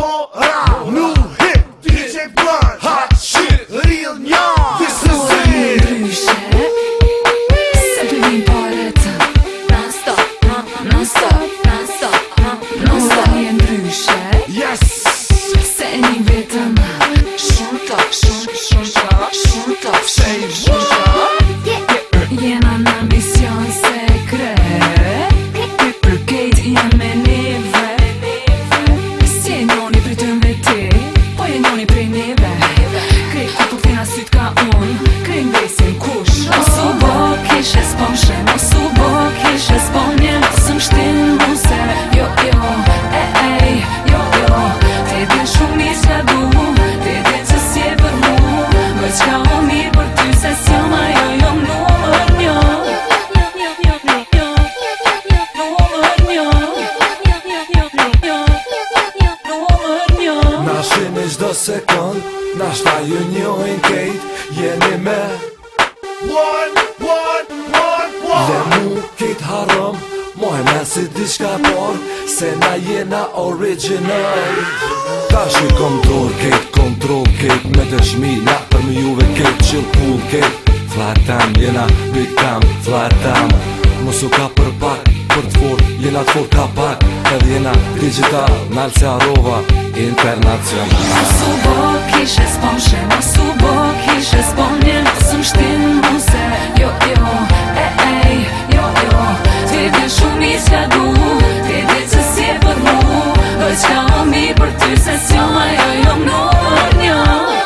Mora, new hit, DJ Blunt, hot shit, real young. This is it. Ndryshe se të vim paretën non-stop, non-stop, non-stop, non-stop. Je ndryshe Yes. se e një vetëm shumë top, shumë top, shumë top. Jena në mision sekret, për kejt jam me neve. Si e njoni për të veti, po e njoni prej neve. Krejt ku po t'kena syt ka unë, krejt ndesin kush. Mos u bo kishe s'pomshe, mos u bo kishe s'pomnje, mos më shtin muse. Jo, te din shumë mirë s'ka du, te din që s'je për mu. Bëj qka o mirë për ty, se s'jom ajo jom numër një. Na shini çdo sekund, na shta ju njohin kejt, jeni me Le mu kejt haram, moj me si diçka por, se na jena original. Ta shi kontrol kejt me dëshmi, na për me juve kejt chill cool kejt. Flat time, jena big time, flat time. Mosu ka për pak, për t'for, jena t'for ka pak. Edhe jena digital, nalë se arova, internacional. Mos u bo kishe s'pomshe, mos u bo kishe s'pomnje, mos më shtin muse. Jo, te din shumë mirë s'ka du, te din që s'je për mu. Bëj qka o mirë për ty, se s'jom ajo jom numër një.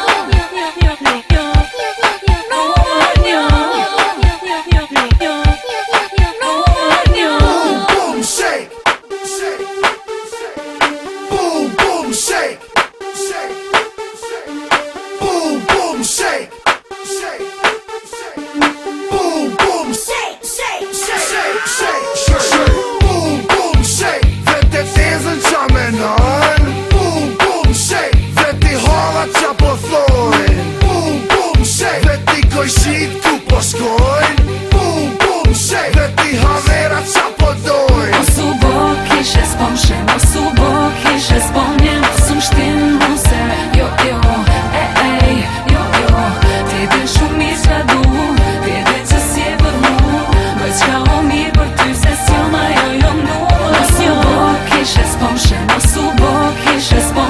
Boom, shake, shake, boom, boom, shake, shake, boom, boom, shake, shake, boom, boom, shake, shake, shake, shake, boom, boom, shake. Vete tezën qa menon, boom, boom, shake. Veti halla qa po thojnë, boom, boom, shake. Veti gojshit ku po shkojnë, boom, boom, shake. Veti havera qa po dojnë. Mos u bo kishe s'pomshe, mos u bo kishe s'pomnje, mos më shtin muse. Jo, te din shumë mirë s'ka du, te din që s'je për mu. Bëj qka o mirë për ty, se s'jom ajo jom numër. Mos u bo kishe s'pomshe, mos u bo kishe s'pomnje.